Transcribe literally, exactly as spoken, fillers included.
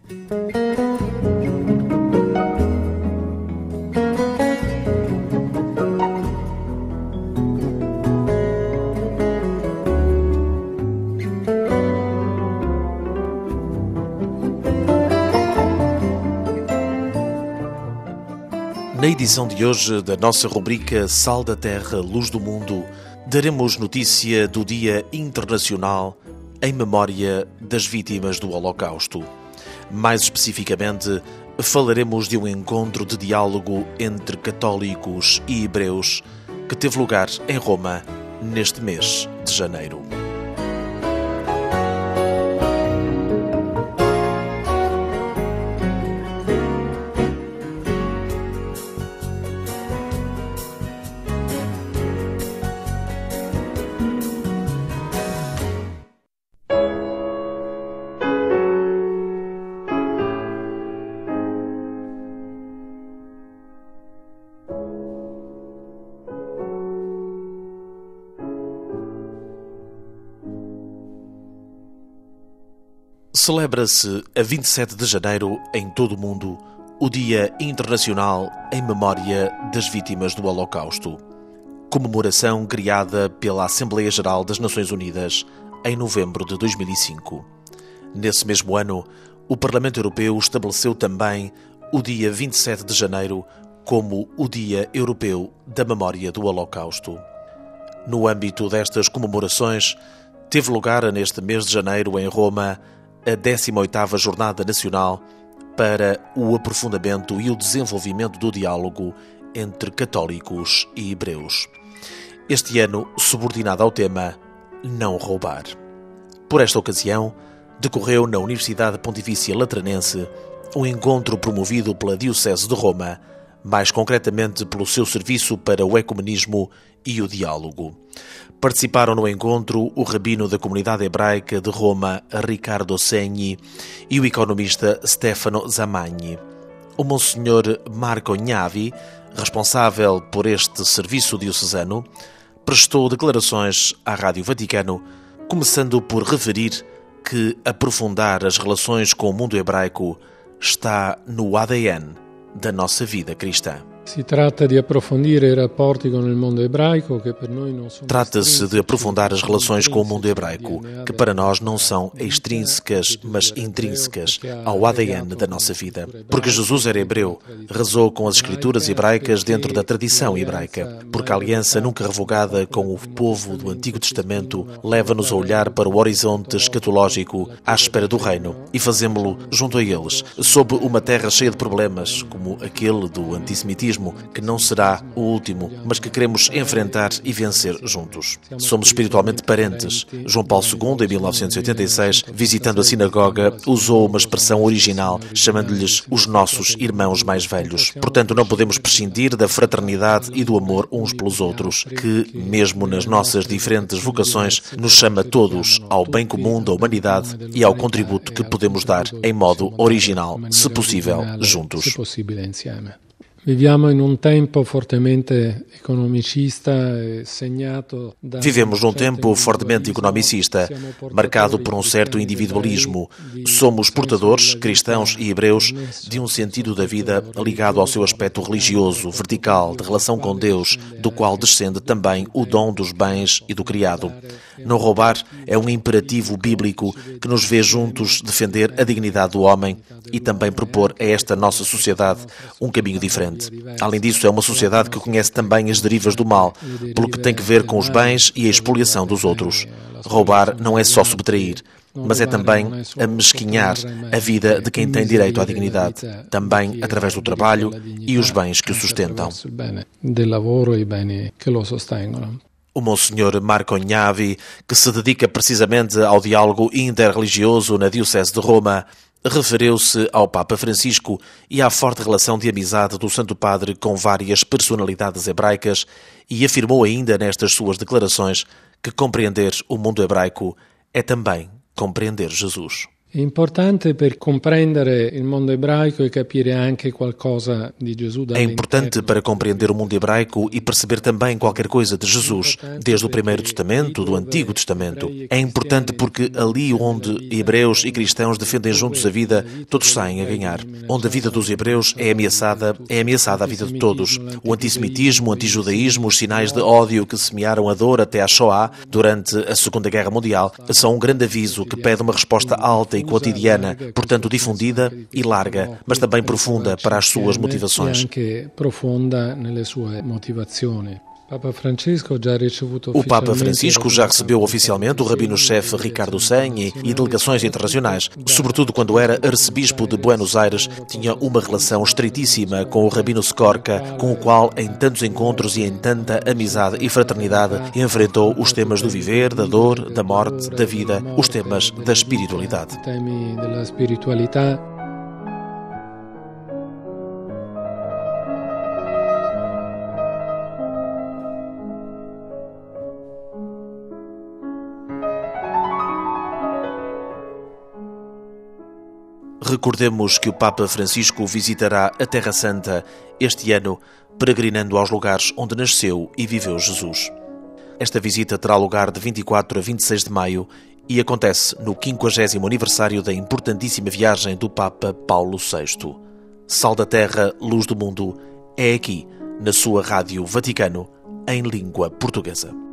Na edição de hoje da nossa rubrica Sal da Terra, Luz do Mundo, daremos notícia do Dia Internacional em memória das vítimas do Holocausto. Mais especificamente, falaremos de um encontro de diálogo entre católicos e hebreus que teve lugar em Roma neste mês de janeiro. Celebra-se a vinte e sete de janeiro, em todo o mundo, o Dia Internacional em Memória das Vítimas do Holocausto. Comemoração criada pela Assembleia Geral das Nações Unidas em novembro de dois mil e cinco. Nesse mesmo ano, o Parlamento Europeu estabeleceu também o dia vinte e sete de janeiro como o Dia Europeu da Memória do Holocausto. No âmbito destas comemorações, teve lugar neste mês de janeiro em Roma a décima oitava Jornada Nacional para o aprofundamento e o desenvolvimento do diálogo entre católicos e hebreus. Este ano subordinado ao tema Não Roubar. Por esta ocasião, decorreu na Universidade Pontifícia Lateranense um encontro promovido pela Diocese de Roma, mais concretamente pelo seu serviço para o ecumenismo e o diálogo. Participaram no encontro o rabino da comunidade hebraica de Roma, Riccardo Segni, e o economista Stefano Zamagni. O monsenhor Marco Gnavi, responsável por este serviço diocesano, prestou declarações à Rádio Vaticano, começando por referir que aprofundar as relações com o mundo hebraico está no A D N da nossa vida cristã. Si tratta di approfondire i rapporti con il mondo ebraico che per noi non sono. Trata-se de aprofundar as relações com o mundo hebraico, que para nós não são extrínsecas, mas intrínsecas ao A D N da nossa vida. Porque Jesus era hebreu, rezou com as escrituras hebraicas dentro da tradição hebraica, porque a aliança nunca revogada com o povo do Antigo Testamento leva-nos a olhar para o horizonte escatológico à espera do reino e fazemo-lo junto a eles, sob uma terra cheia de problemas, como aquele do antissemitismo, que não será o último, mas que queremos enfrentar e vencer juntos. Somos espiritualmente parentes. João Paulo segundo, em mil novecentos e oitenta e seis, visitando a sinagoga, usou uma expressão original, chamando-lhes os nossos irmãos mais velhos. Portanto, não podemos prescindir da fraternidade e do amor uns pelos outros, que, mesmo nas nossas diferentes vocações, nos chama todos ao bem comum da humanidade e ao contributo que podemos dar em modo original, se possível, juntos. Viviamo in un tempo fortemente economicista segnato da... Vivemos num tempo fortemente economicista, marcado por um certo individualismo. Somos portadores, cristãos e hebreus, de um sentido da vida ligado ao seu aspecto religioso, vertical, de relação com Deus, do qual descende também o dom dos bens e do criado. Não roubar é um imperativo bíblico que nos vê juntos defender a dignidade do homem e também propor a esta nossa sociedade um caminho diferente. Além disso, é uma sociedade que conhece também as derivas do mal, pelo que tem que ver com os bens e a expoliação dos outros. Roubar não é só subtrair, mas é também amesquinhar a vida de quem tem direito à dignidade, também através do trabalho e os bens que o sustentam. O monsenhor Marco Gnavi, que se dedica precisamente ao diálogo interreligioso na Diocese de Roma, referiu-se ao Papa Francisco e à forte relação de amizade do Santo Padre com várias personalidades hebraicas e afirmou ainda nestas suas declarações que compreender o mundo hebraico é também compreender Jesus. È importante per comprendere il mondo ebraico e capire anche qualcosa di Gesù É importante para compreender o mundo hebraico e perceber também qualquer coisa de Jesus, desde o Primeiro Testamento, do Antigo Testamento. É importante porque ali onde hebreus e cristãos defendem juntos a vida, todos saem a ganhar. Onde a vida dos hebreus é ameaçada, é ameaçada a vida de todos. O antissemitismo, o antijudaísmo, os sinais de ódio que semearam a dor até à Shoah durante a Segunda Guerra Mundial são um grande aviso que pede uma resposta alta e cotidiana, portanto difundida e larga, mas também profunda para as suas motivações. O Papa Francisco já recebeu oficialmente o rabino-chefe Ricardo Senni e delegações internacionais. Sobretudo quando era arcebispo de Buenos Aires, tinha uma relação estreitíssima com o rabino Skorka, com o qual em tantos encontros e em tanta amizade e fraternidade enfrentou os temas do viver, da dor, da morte, da vida, os temas da espiritualidade. Recordemos que o Papa Francisco visitará a Terra Santa este ano, peregrinando aos lugares onde nasceu e viveu Jesus. Esta visita terá lugar de vinte e quatro a vinte e seis de maio e acontece no quinquagésimo aniversário da importantíssima viagem do Papa Paulo sexto. Sal da Terra, Luz do Mundo, é aqui, na sua Rádio Vaticano, em língua portuguesa.